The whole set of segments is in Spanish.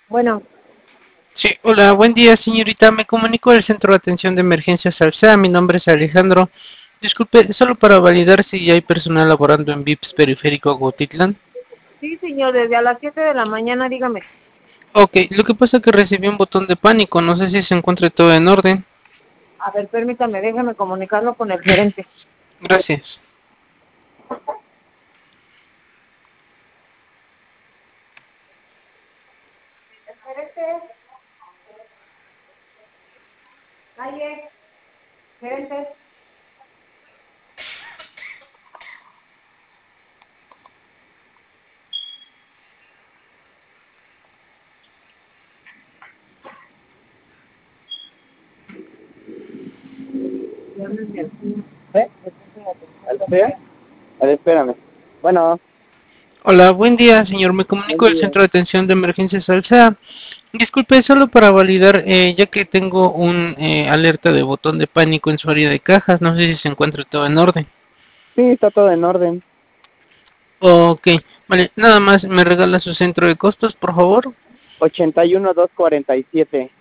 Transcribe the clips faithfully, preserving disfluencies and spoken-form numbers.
Bueno, Sí, hola, buen día, señorita. Me comunico del Centro de Atención de Emergencias Alsea. Mi nombre es Alejandro. Disculpe, solo para validar si ya hay personal laborando en V I P S Periférico Agotitlán. sí, señor, desde a las siete de la mañana, dígame. Ok, lo que pasa es que recibí un botón de pánico. No sé si se encuentra todo en orden. A ver, permítame, déjame comunicarlo con el gerente. Gracias. El gerente, calle, gerente. ¿Eh? ¿Alfea? A ver, espérame. Bueno, Hola, buen día, señor. Me buen comunico del día. Centro de Atención de Emergencias Alsea. Disculpe, solo para validar, eh, ya que tengo un eh, alerta de botón de pánico en su área de cajas. No sé si se encuentra todo en orden. Sí, está todo en orden. Ok, vale. Nada más, ¿me regala su centro de costos, por favor? ochenta y uno, doscientos cuarenta y siete.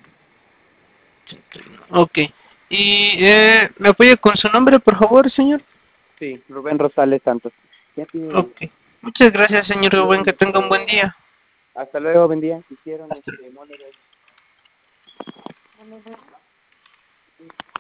Ok. ¿Y eh, me apoya con su nombre, por favor, señor? Sí, Rubén Rosales Santos. Ya tiene- Ok. Muchas gracias, señor Rubén. Que tenga un buen día. Hasta luego, buen día. Hicieron Hasta luego. este mole de-